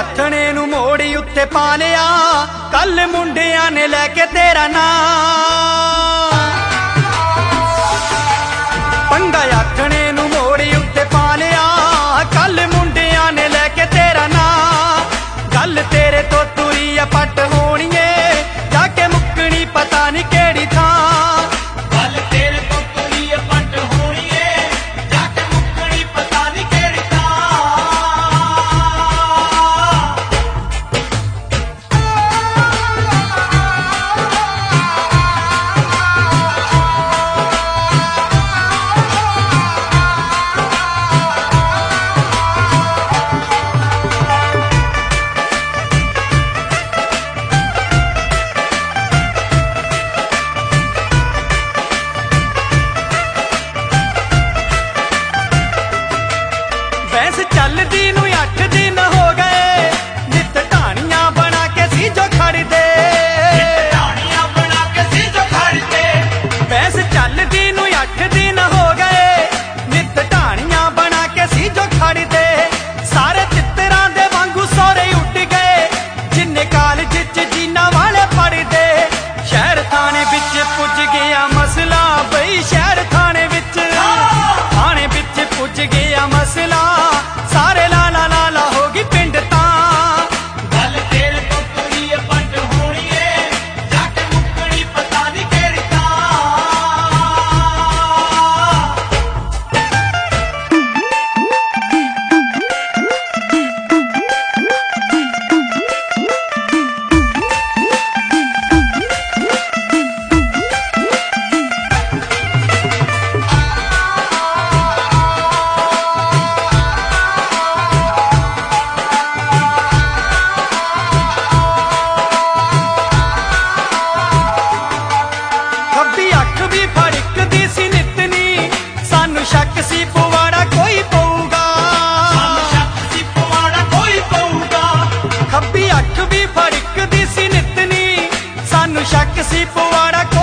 आथणे नू मोड़ी उत्ते पा लिया, कल मुंडियां ने लैके तेरा नाम। पंगा आथणे नू मोड़ी उत्ते पा लिया, कल मुंडियां ने लैके तेरा नाम। गल तेरे तो तुरी आ पट होनी है, जाके मुक्कनी पता नहीं केड़ी थां। चलदी नू 8 दिन हो गए, नित ढाणियां बना के सी जो खड़दे। भैंस चलदी नू 8 दिन हो गए, नित ढाणियां बना के सी जो खड़दे। सारे चित्तरां दे वांगू सोरे उड़ गए, जिन्ने कॉलेज च जीना वाले पढ़दे। शहर थाने विच पुज गया मसला, बई शहर थाने विच पुज गया मसला। सारे लाला लाला होगी पिंड तां। गल तेरे तो तुरी पट होनी है, जाके मुक्कनी पता नहीं केड़ी शक सी पवाड़ा कोई पऊगा, खब्बी अख भी फड़कदी सी नितनी, सानू शक सी पवाड़ा